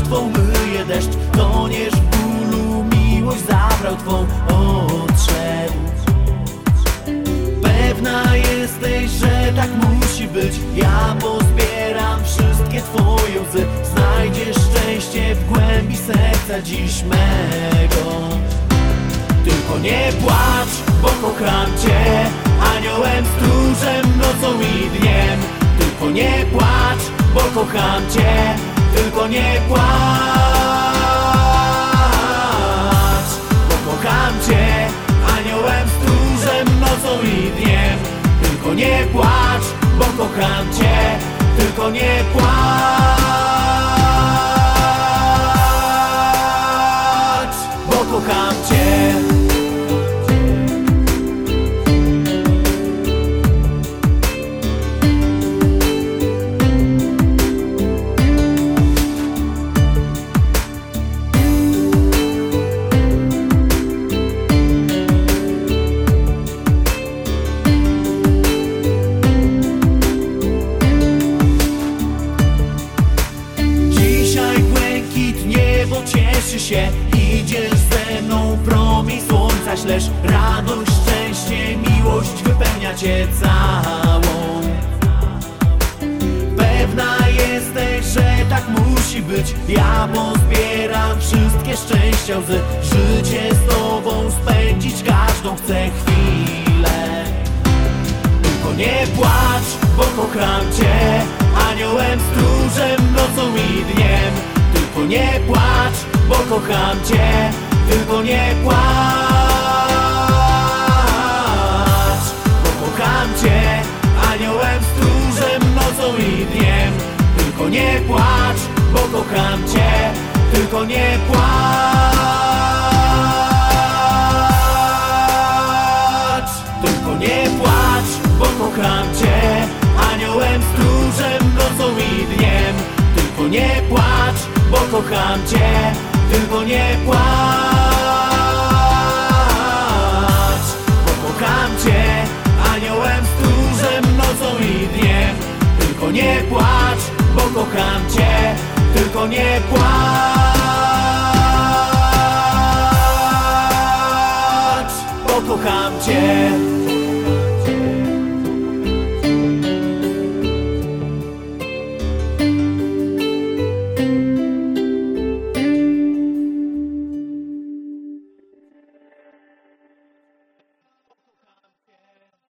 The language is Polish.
Twą myje deszcz, toniesz w bólu, miłość zabrał Twą, odszedł. Pewna jesteś, że tak musi być. Ja pozbieram wszystkie Twoje łzy. Znajdziesz szczęście w głębi serca dziś mego. Tylko nie płacz, bo kocham Cię, aniołem stróżem nocą i dniem. Tylko nie płacz, bo kocham Cię, tylko nie płacz, bo kocham Cię, aniołem stróżem nocą i dniem. Tylko nie płacz, bo kocham Cię, tylko nie płacz, bo kocham Cię. Cieszy się, idziesz ze mną, promień słońca ślesz. Radość, szczęście, miłość wypełnia Cię całą. Pewna jesteś, że tak musi być. Ja pozbieram wszystkie szczęścia łzy. Życie z Tobą spędzić każdą chcę chwilę. Tylko nie płacz, bo kocham Cię, aniołem stróżem nocą i dniem. Tylko nie płacz, bo kocham Cię, tylko nie płacz, bo kocham Cię, aniołem stróżem nocą i dniem. Tylko nie płacz, bo kocham Cię, tylko nie płacz, tylko nie płacz, bo kocham Cię, aniołem stróżem nocą i dniem. Tylko nie płacz, bo kocham Cię, tylko nie płacz, bo kocham Cię, aniołem stróżem nocą i dniem. Tylko nie płacz, bo kocham Cię, tylko nie płacz, bo kocham Cię.